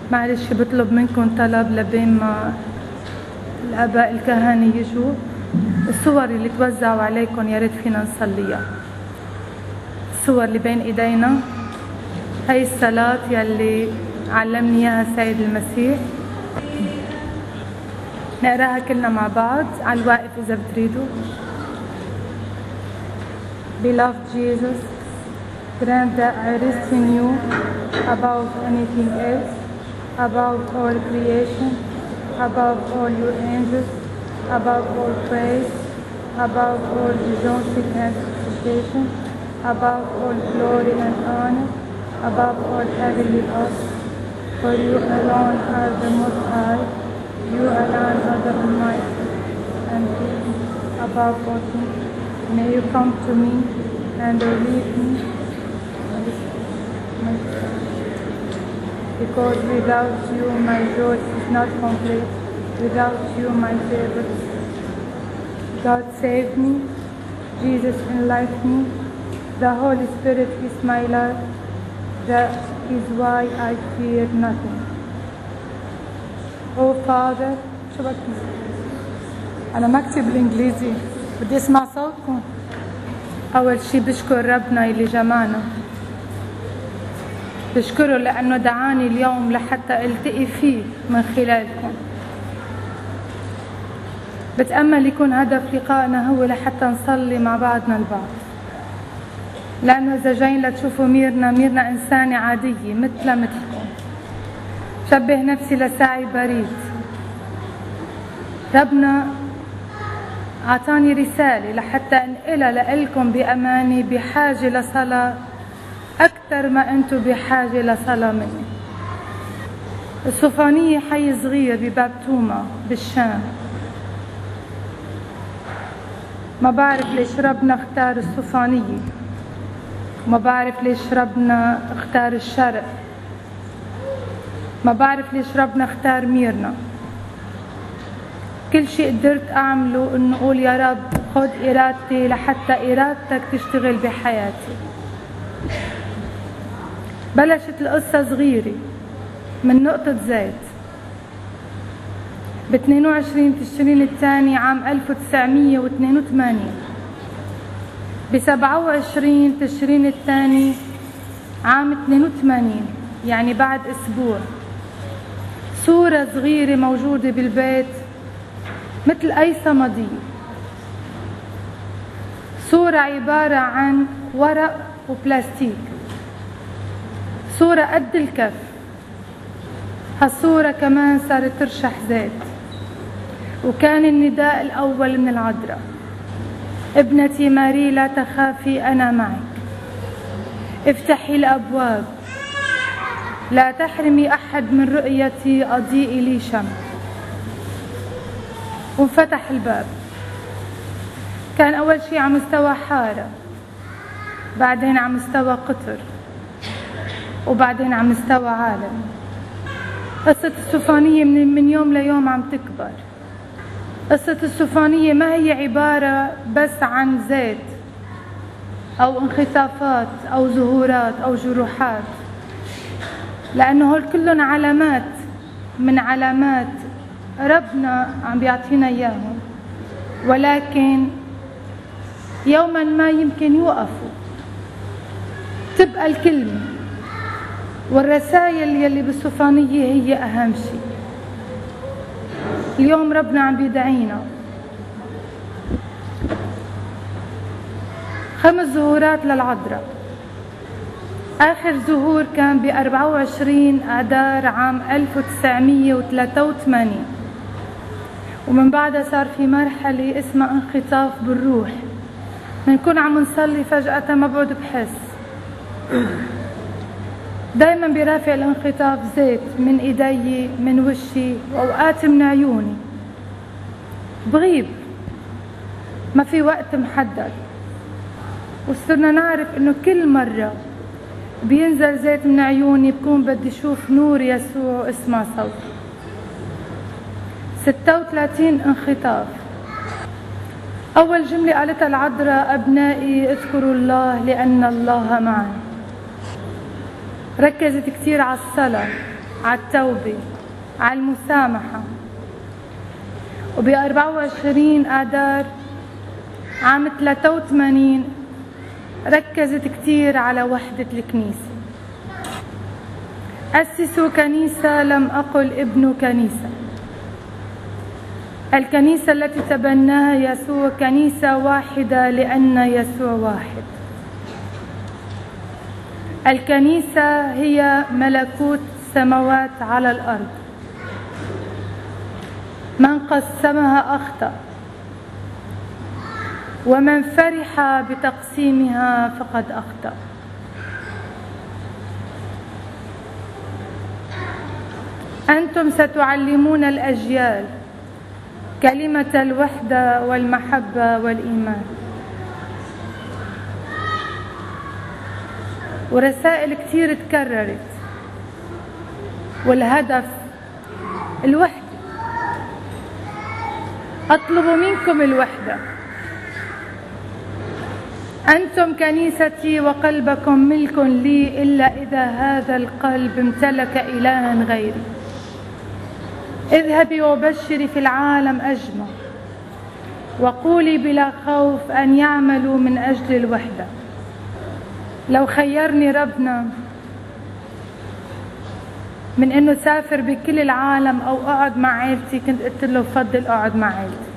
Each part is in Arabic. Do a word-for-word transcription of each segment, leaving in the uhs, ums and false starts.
معلش بطلب منكم طلب لبين ما الآباء الكهنة يجوا. الصور اللي توزعوا عليكم يا ريت فينا نصليها. الصور اللي بين ايدينا هي الصلاة يلي علمني اياها السيد المسيح. نقراها كلنا مع بعض على الواقف اذا بتريدوا. Beloved Jesus, grant that I rest in you above anything else, above all creation, above all your angels, above all praise, above all rejoicing and supplication, above all glory and honor, above all heavenly hosts. For you alone are the Most High, you alone are the Almighty, and above all things. May you come to me and relieve me, because without you my joy is not complete, without you my favorites. God save me, Jesus enlighten me, the Holy Spirit is my life, that is why I fear nothing. Oh Father, شو بكتب؟ أنا ما أكتب بالإنجليزي، بدي أسمع صوتكم. أول شي بشكر ربنا اللي جمعنا، بشكره لأنه دعاني اليوم لحتى التقي فيه من خلالكم. بتأمل يكون هدف لقائنا هو لحتى نصلي مع بعضنا البعض، لأنه إذا جايين لتشوفوا ميرنا، ميرنا إنسانة عادية مثل مثلكم. شبه نفسي لساعي بريد. ربنا أعطاني رسالة لحتى أنقلها لكم بأمانة، بحاجة لصلاة أكثر ما أنتم بحاجة لصلاة مني. الصوفانية حي صغير بباب توما بالشام. ما بعرف ليش ربنا اختار الصوفانية، ما بعرف ليش ربنا اختار الشرق، ما بعرف ليش ربنا اختار ميرنا. كل شيء قدرت أعمله إنه أقول يا رب خد إرادتي لحتى إرادتك تشتغل بحياتي. بلشت القصة صغيرة من نقطة زيت ب اثنين وعشرين تشرين الثاني عام ألف وتسعمية واثنين وثمانين، ب سبعة وعشرين تشرين الثاني عام اثنين وثمانين، يعني بعد أسبوع. صورة صغيرة موجودة بالبيت مثل أي صمدية، صورة عبارة عن ورق وبلاستيك، صورة قد الكف. هالصورة كمان صارت ترشح زيت، وكان النداء الأول من العذراء: ابنتي ماري لا تخافي أنا معك، افتحي الأبواب، لا تحرمي أحد من رؤيتي، أضيئي لي شمع. وانفتح الباب. كان أول شيء على مستوى حارة، بعدين على مستوى قطر، وبعدين على مستوى عالم. قصة الصوفانية من, من يوم ليوم عم تكبر. قصة الصوفانية ما هي عبارة بس عن زيت أو انخطافات أو ظهورات أو جروحات، لأنه هول كلهم علامات من علامات ربنا عم بيعطينا إياهم، ولكن يوما ما يمكن يوقفوا. تبقى الكلمة والرسائل يلي بالصوفانية هي أهم شيء. اليوم ربنا عم بيدعينا. خمس ظهورات للعذراء. آخر ظهور كان ب أربعة وعشرين آذار عام ألف وتسعمية وثلاثة وثمانين، ومن بعدها صار في مرحلة اسمها انخطاف بالروح. بنكون عم نصلي فجأة ما بعد بحس. دايما بيرافق الانخطاف زيت من ايدي، من وشي، واوقات من عيوني. بغيب، ما في وقت محدد. وصرنا نعرف انه كل مرة بينزل زيت من عيوني بكون بدي اشوف نور يسوع واسمع صوته. ستة وثلاثين انخطاف. اول جملة قالتها العذراء: ابنائي اذكروا الله لان الله معنا. ركزت كتير على الصلاة، على التوبة، على المسامحة. وب أربعة وعشرين آذار عام ثلاثة وثمانين ركزت كتير على وحدة الكنيسة. أسسوا كنيسة، لم أقل ابنوا كنيسة. الكنيسة التي تبناها يسوع كنيسة واحدة لأن يسوع واحد. الكنيسة هي ملكوت السماوات على الأرض. من قسمها أخطأ، ومن فرح بتقسيمها فقد أخطأ. أنتم ستعلمون الأجيال كلمة الوحدة والمحبة والإيمان. ورسائل كتير تكررت، والهدف الوحدة. أطلب منكم الوحدة. أنتم كنيستي وقلبكم ملك لي، إلا إذا هذا القلب امتلك إلها غيري. اذهبي وبشري في العالم أجمع، وقولي بلا خوف أن يعملوا من أجل الوحدة. لو خيرني ربنا من إنه سافر بكل العالم أو أقعد مع عائلتي، كنت قلت له بفضل أقعد مع عائلتي.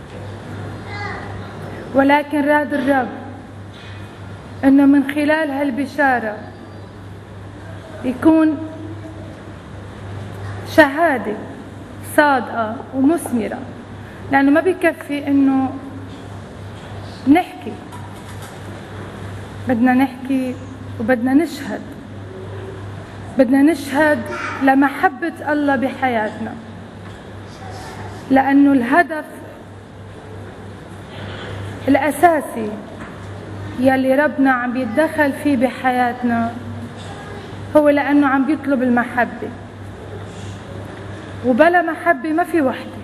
ولكن راد الرب إنه من خلال هالبشارة يكون شهادة صادقة ومثمرة، لأنه ما بيكفي إنه نحكي، بدنا نحكي وبدنا نشهد. بدنا نشهد لمحبة الله بحياتنا، لأنه الهدف الأساسي يلي ربنا عم بيتدخل فيه بحياتنا هو لأنه عم بيطلب المحبة، وبلا محبة ما في وحدة.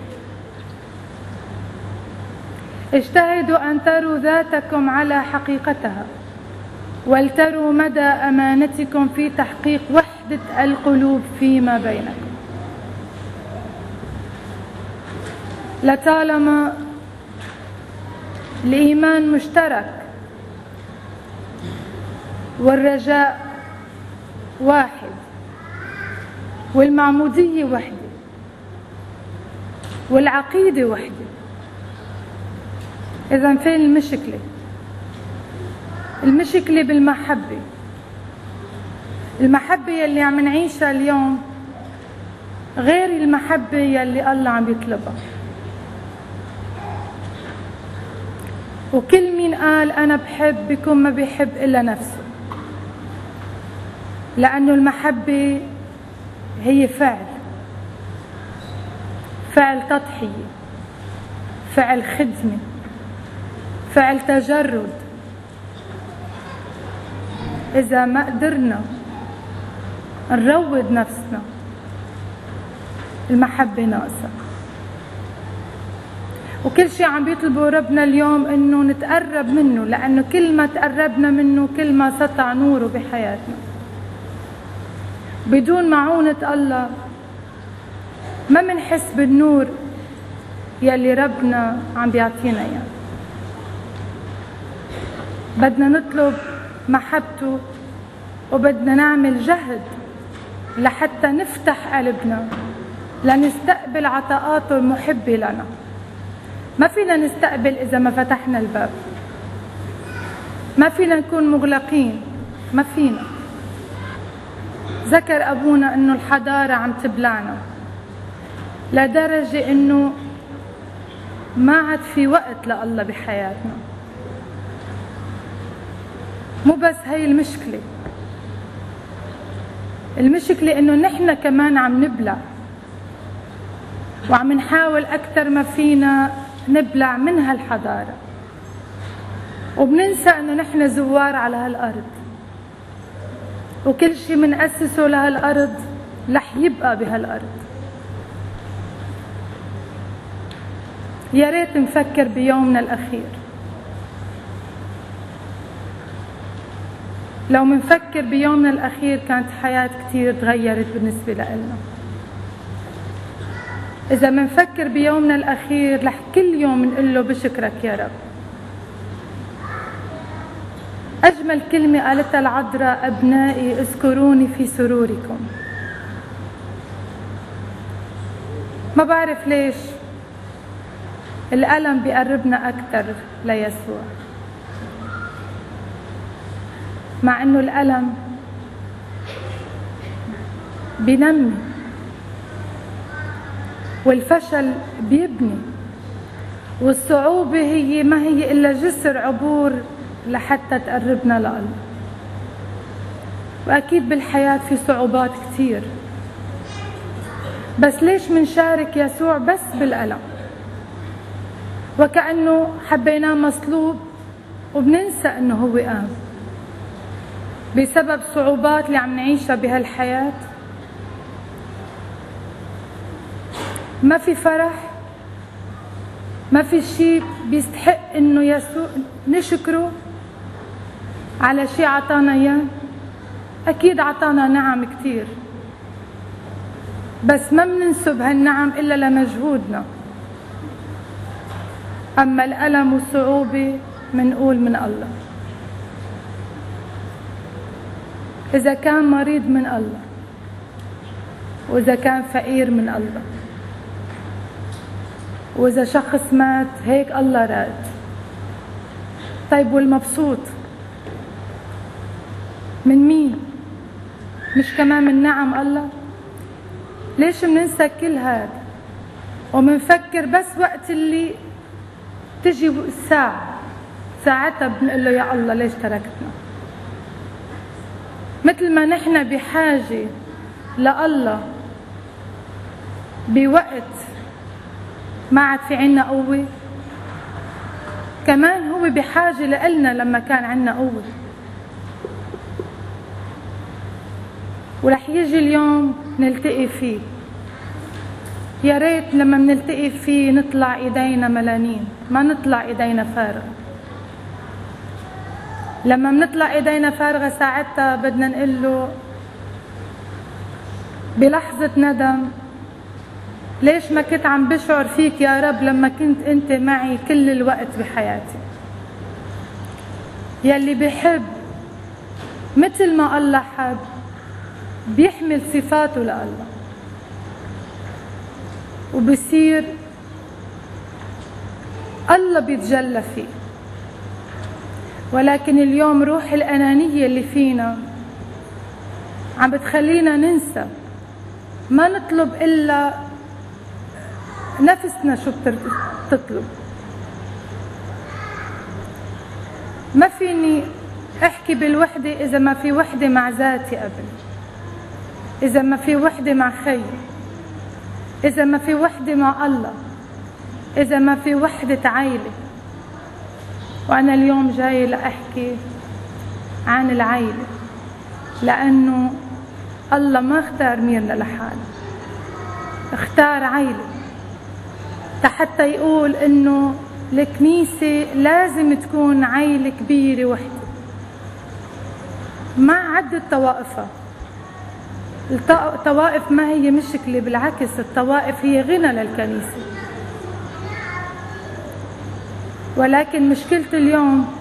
اجتهدوا أن تروا ذاتكم على حقيقتها، ولتروا مدى أمانتكم في تحقيق وحدة القلوب فيما بينكم. لطالما الإيمان مشترك، والرجاء واحد، والمعمودية وحدة، والعقيدة وحدة. إذن فين المشكلة؟ المشكلة بالمحبة. المحبة يلي عم نعيشها اليوم غير المحبة يلي الله عم يطلبها. وكل مين قال أنا بحب بيكون ما بيحب إلا نفسه، لأنه المحبة هي فعل، فعل تضحية، فعل خدمة، فعل تجرد. إذا ما قدرنا نروض نفسنا المحبة ناقصة. وكل شيء عم بيطلبه ربنا اليوم إنه نتقرب منه، لأنه كل ما تقربنا منه كل ما سطع نوره بحياتنا. بدون معونة الله ما منحس بالنور يلي ربنا عم بيعطينا اياه. بدنا نطلب محبته، وبدنا نعمل جهد لحتى نفتح قلبنا لنستقبل عطاءاته المحبة لنا. ما فينا نستقبل إذا ما فتحنا الباب، ما فينا نكون مغلقين، ما فينا. ذكر أبونا إنه الحضارة عم تبلعنا لدرجة إنه ما عاد في وقت لله بحياتنا. مو بس هي المشكلة، المشكلة إنه نحن كمان عم نبلع، وعم نحاول أكثر ما فينا نبلع من هالحضارة، وبننسى إنه نحن زوار على هالأرض، وكل شيء منأسسه لهالأرض رح يبقى بهالأرض. يا ريت نفكر بيومنا الأخير. لو منفكر بيومنا الأخير كانت حياة كتير تغيرت بالنسبة لنا. إذا منفكر بيومنا الأخير رح كل يوم نقول له بشكرك يا رب. أجمل كلمة قالتها العذراء: أبنائي اذكروني في سروركم. ما بعرف ليش الألم بيقربنا أكثر ليسوع، مع إنه الألم بينمي والفشل بيبني، والصعوبة هي ما هي إلا جسر عبور لحتى تقربنا لله. وأكيد بالحياة في صعوبات كتير، بس ليش منشارك يسوع بس بالألم؟ وكأنه حبيناه مصلوب وبننسى إنه هو قام بسبب صعوبات اللي عم نعيشها بهالحياة. ما في فرح، ما في شيء بيستحق إنه يسوع نشكره على شيء عطانا إياه. أكيد عطانا نعم كتير، بس ما مننسب هالنعم إلا لمجهودنا. أما الألم والصعوبة منقول من الله. إذا كان مريض من الله، وإذا كان فقير من الله، وإذا شخص مات هيك الله راد. طيب والمبسوط من مين؟ مش كمان من نعم الله؟ ليش مننسى كل هذا ومنفكر بس وقت اللي تجي الساعة ساعتها بنقول له يا الله ليش تركتنا؟ مثل ما نحن بحاجة لله بوقت ما عاد في عنا قوة، كمان هو بحاجة لإلنا لما كان عنا قوة. ورح يجي اليوم نلتقي فيه. يا ريت لما منلتقي فيه نطلع ايدينا ملانين، ما نطلع ايدينا فارغة. لما منطلع ايدينا فارغة ساعتها بدنا نقول له بلحظة ندم: ليش ما كنت عم بشعر فيك يا رب لما كنت انت معي كل الوقت بحياتي؟ يلي بيحب مثل ما الله حب بيحمل صفاته لله وبصير الله بيتجلى فيه. ولكن اليوم روح الأنانية اللي فينا عم بتخلينا ننسى، ما نطلب إلا نفسنا شو بتطلب. ما فيني احكي بالوحدة إذا ما في وحدة مع ذاتي قبل، إذا ما في وحدة مع خير، إذا ما في وحدة مع الله، إذا ما في وحدة عائلة. وأنا اليوم جاي لأحكي عن العائلة، لأنه الله ما اختار ميرنا لحاله، اختار عائلة حتى يقول إنه الكنيسة لازم تكون عائلة كبيرة وحدة مع عدة طوائفها. الطوائف ما هي مشكلة، بالعكس الطوائف هي غنى للكنيسة. ولكن مشكلة اليوم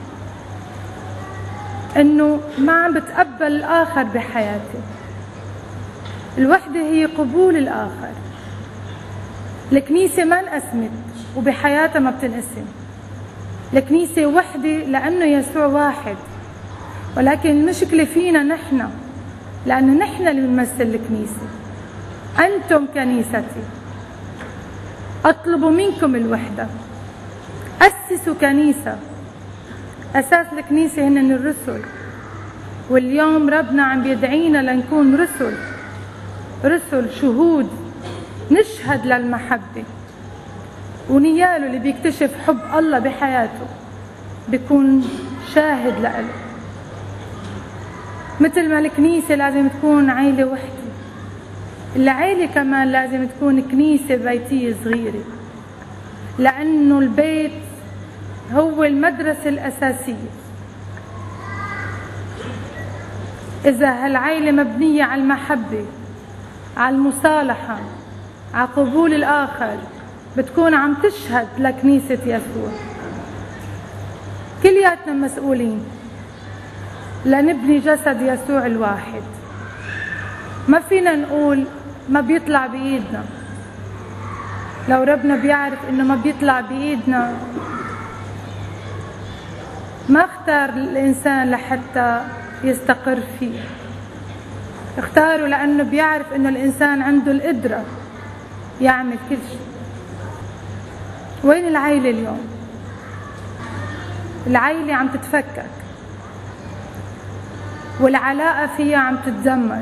انه ما عم بتقبل الاخر بحياتي. الوحدة هي قبول الاخر. الكنيسة ما انقسمت وبحياتها ما بتنقسم. الكنيسة وحدة لانه يسوع واحد، ولكن المشكلة فينا نحن، لأنه نحن اللي بنمثل الكنيسة. أنتم كنيستي، أطلب منكم الوحدة. أسسوا كنيسة، أساس الكنيسة هن الرسل. واليوم ربنا عم بيدعينا لنكون رسل، رسل شهود، نشهد للمحبة. ونياله اللي بيكتشف حب الله بحياته بيكون شاهد لإله. مثل ما الكنيسة لازم تكون عائلة وحدة، العائلة كمان لازم تكون كنيسة بيتية صغيرة، لأنه البيت هو المدرسة الأساسية. إذا هالعيلة مبنية على المحبة، على المصالحة، على قبول الآخر، بتكون عم تشهد لكنيسة يسوع. كلياتنا مسؤولين لنبني جسد يسوع الواحد. ما فينا نقول ما بيطلع بإيدنا. لو ربنا بيعرف إنه ما بيطلع بإيدنا ما اختار الإنسان لحتى يستقر فيه، اختاره لأنه بيعرف إنه الإنسان عنده القدرة يعمل كل شيء. وين العيلة اليوم؟ العيلة عم تتفكك والعلاقة فيها عم تتدمر،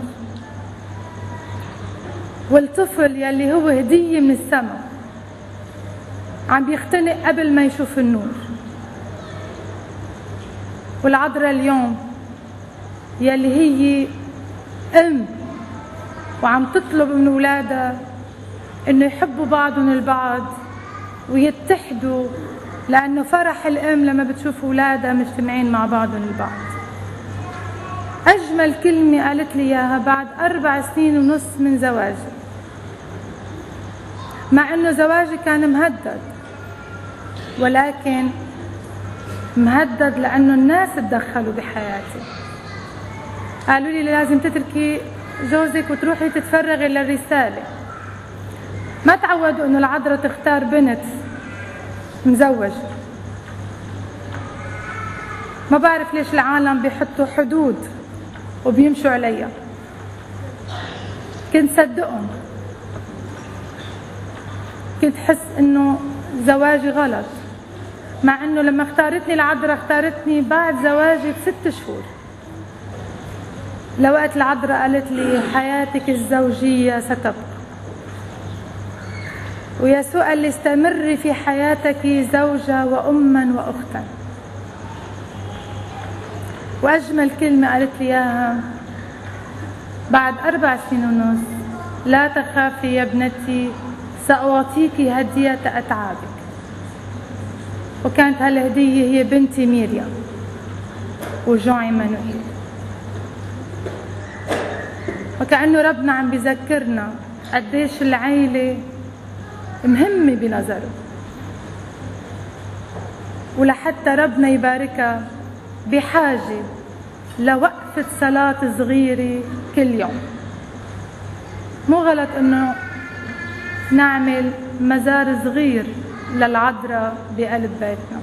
والطفل يلي هو هدية من السماء عم بيختنق قبل ما يشوف النور. والعذراء اليوم يلي هي أم وعم تطلب من أولادها إنه يحبوا بعضهم البعض ويتحدوا، لأنه فرح الأم لما بتشوف أولادها مجتمعين مع بعضهم البعض. أجمل كلمة قالت لي إياها بعد أربع سنين ونص من زواجي، مع إنه زواجي كان مهدد، ولكن مهدد لأنه الناس تدخلوا بحياتي. قالوا لي لازم تتركي جوزك وتروحي تتفرغي للرسالة. ما تعودوا إنه العذراء تختار بنت مزوجة. ما بعرف ليش العالم بيحطوا حدود وبيمشوا عليها. كنت صدقهم، كنت حس إنه زواجي غلط، مع إنه لما اختارتني العذراء اختارتني بعد زواجي بست شهور. لوقت العذراء قالت لي حياتك الزوجية ستبقى، ويسوع قال لي استمري في حياتك زوجة وأما وأختا. وأجمل كلمة قالت لي إياها بعد أربع سنين ونص: لا تخافي يا ابنتي، سأعطيك هدية أتعابك. وكانت هالهدية هي بنتي ميريا وجون عمانوئيل. وكأنه ربنا عم بيذكرنا قديش العيلة مهمة بنظره، ولحتى ربنا يباركها بحاجة لوقفة صلاة صغيرة كل يوم. مو غلط انه نعمل مزار صغير للعذراء بقلب بيتنا،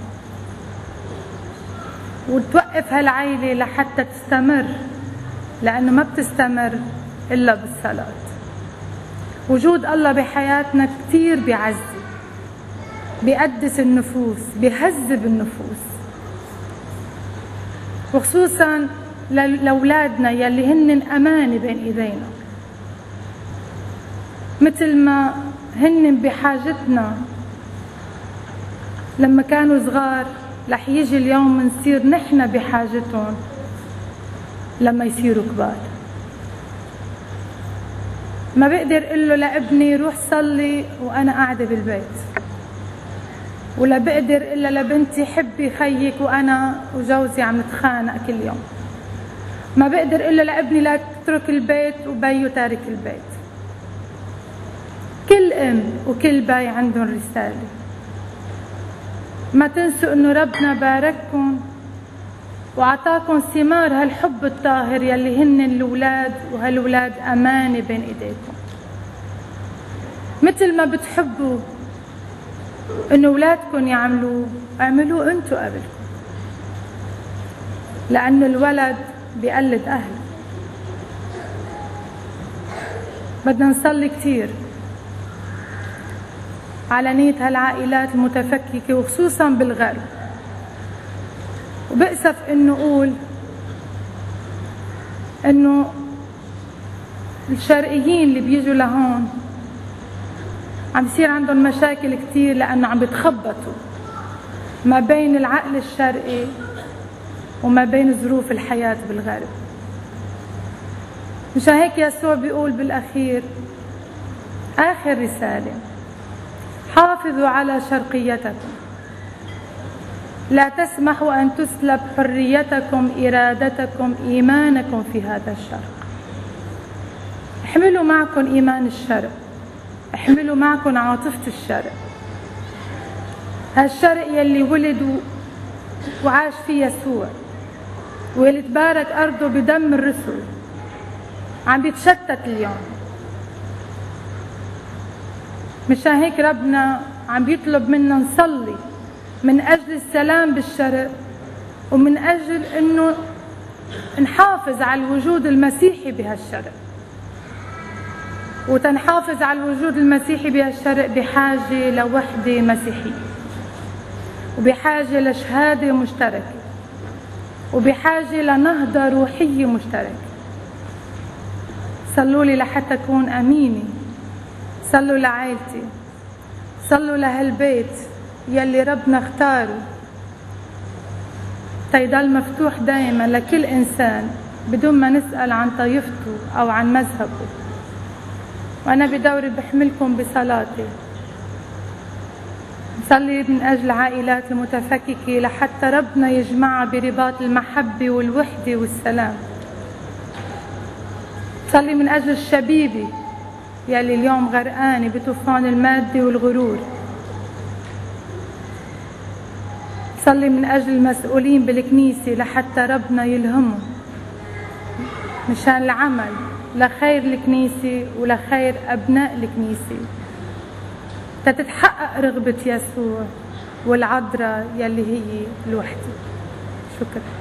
وتوقف هالعيلة لحتى تستمر، لأنه ما بتستمر إلا بالصلاة. وجود الله بحياتنا كتير بيعزي، بيقدس النفوس، بيهذب النفوس، وخصوصا لأولادنا يلي هن أمانة بين إيدينا. مثل ما هن بحاجتنا لما كانوا صغار، رح يجي اليوم نصير نحن بحاجتهم لما يصيروا كبار. ما بقدر اقول له لابني روح صلي وانا قاعده بالبيت، ولا بقدر الا لبنتي حبي خيك وانا وجوزي عم نتخانق كل يوم. ما بقدر الا لابني لا تترك البيت وبيو تارك البيت. كل ام وكل بي عندهم رساله. ما تنسوا انه ربنا بارككم وعطاكم ثمار هالحب الطاهر يلي هن الأولاد، وهالأولاد أمانة بين إيديكم. مثل ما بتحبوا إنه أولادكم يعملوه، اعملوه أنتوا قبلكم، لأن الولد بيقلد أهله. بدنا نصلي كتير على نية هالعائلات المتفككة، وخصوصا بالغرب. وبأسف إنه أقول إنه الشرقيين اللي بيجوا لهون عم يصير عندهم مشاكل كتير، لأنه عم بتخبطوا ما بين العقل الشرقي وما بين ظروف الحياة بالغرب. مشان هيك يسوع بيقول بالأخير آخر رسالة: حافظوا على شرقيتكم، لا تسمحوا أن تسلب حريتكم، إرادتكم، إيمانكم في هذا الشرق. احملوا معكم إيمان الشرق، احملوا معكم عاطفة الشرق، هالشرق يلي ولد وعاش فيه يسوع، واللي تبارك أرضه بدم الرسل، عم بيتشتت اليوم. مشان هيك ربنا عم بيطلب منا نصلي من أجل السلام بالشرق، ومن أجل أنه نحافظ على الوجود المسيحي بهالشرق. وتنحافظ على الوجود المسيحي بهالشرق بحاجة لوحدة مسيحية، وبحاجة لشهادة مشتركة، وبحاجة لنهضة روحية مشتركة. صلوا لي لحتى أكون أمينة، صلوا لعائلتي، صلوا لهالبيت يلي ربنا اختاره تيضل مفتوح دائما لكل إنسان بدون ما نسأل عن طائفته أو عن مذهبه. وأنا بدوري بحملكم بصلاتي، نصلي من أجل عائلات المتفككة لحتى ربنا يجمعها برباط المحبة والوحدة والسلام. نصلي من أجل الشبيبة يلي اليوم غرقانة بطوفان المادة والغرور. نصلي من أجل المسؤولين بالكنيسة لحتى ربنا يلهمهم مشان العمل لخير الكنيسة ولخير أبناء الكنيسة، تتحقق رغبة يسوع والعذراء يلي هي الوحدة. شكرا.